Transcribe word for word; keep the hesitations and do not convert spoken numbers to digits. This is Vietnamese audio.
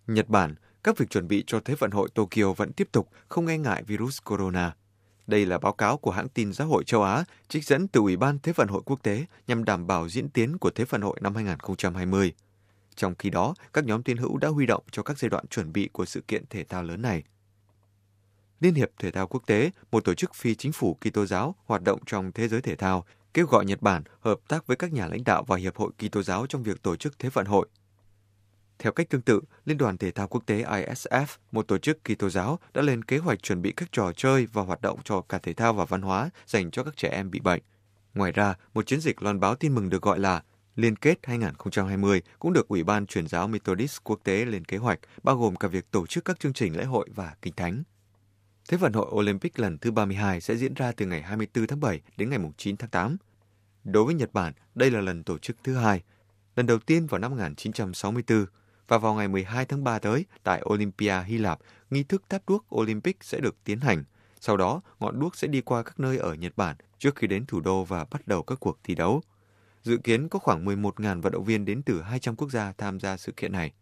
Nhật Bản, các việc chuẩn bị cho Thế vận hội Tokyo vẫn tiếp tục, không e ngại virus corona. Đây là báo cáo của hãng tin Giáo hội châu Á, trích dẫn từ Ủy ban Thế vận hội quốc tế nhằm đảm bảo diễn tiến của Thế vận hội năm hai không hai không. Trong khi đó, các nhóm tín hữu đã huy động cho các giai đoạn chuẩn bị của sự kiện thể thao lớn này. Liên hiệp Thể thao Quốc tế, một tổ chức phi chính phủ Kitô giáo hoạt động trong thế giới thể thao, kêu gọi Nhật Bản hợp tác với các nhà lãnh đạo và Hiệp hội Kitô giáo trong việc tổ chức Thế vận hội. Theo cách tương tự, Liên đoàn Thể thao Quốc tế I S F, một tổ chức Kitô giáo, đã lên kế hoạch chuẩn bị các trò chơi và hoạt động cho cả thể thao và văn hóa dành cho các trẻ em bị bệnh. Ngoài ra, một chiến dịch loan báo tin mừng được gọi là Liên kết hai không hai không cũng được Ủy ban Truyền giáo Methodist Quốc tế lên kế hoạch, bao gồm cả việc tổ chức các chương trình lễ hội và kinh thánh. Thế vận hội Olympic lần thứ ba mươi hai sẽ diễn ra từ ngày hai mươi tư tháng bảy đến ngày chín tháng tám. Đối với Nhật Bản, đây là lần tổ chức thứ hai. Lần đầu tiên vào năm một nghìn chín trăm sáu mươi tư, và vào ngày mười hai tháng ba tới, tại Olympia, Hy Lạp, nghi thức thắp đuốc Olympic sẽ được tiến hành. Sau đó, ngọn đuốc sẽ đi qua các nơi ở Nhật Bản trước khi đến thủ đô và bắt đầu các cuộc thi đấu. Dự kiến có khoảng mười một nghìn vận động viên đến từ hai trăm quốc gia tham gia sự kiện này.